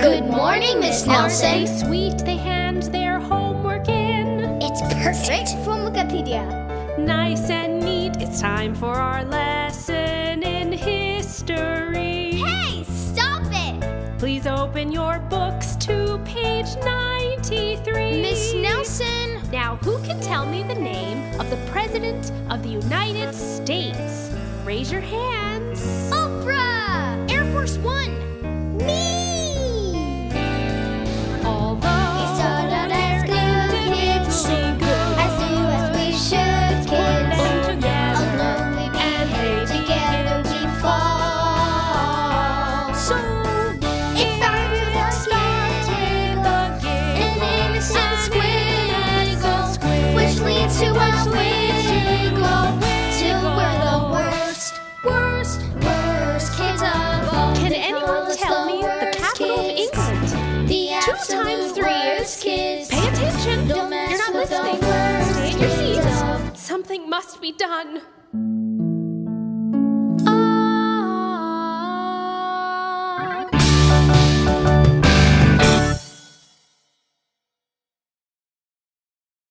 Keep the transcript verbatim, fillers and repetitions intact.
Good morning, Miss Nelson. Are they sweet? They hand their homework in. It's perfect from Wikipedia. Nice and neat. It's time for our lesson in history. Hey, stop it! Please open your books to page ninety-three. Miss Nelson. Now, who can tell me the name of the President of the United States? Raise your hands. Oprah! Air Force One. Me! Although We start out as good kids, so good, as do as we should, kids. together, Although we behave together, we fall. so It started out started an innocent squiggle, which leads to a wiggle, till we're the worst, worst, worst kids of all. Can They anyone call us tell me the worst capital of kids. England? The Two absolute times three worst is- kids. Pay attention. Don't mess You're not with the listening. worst Stay in your kids seats. of- Something must be done.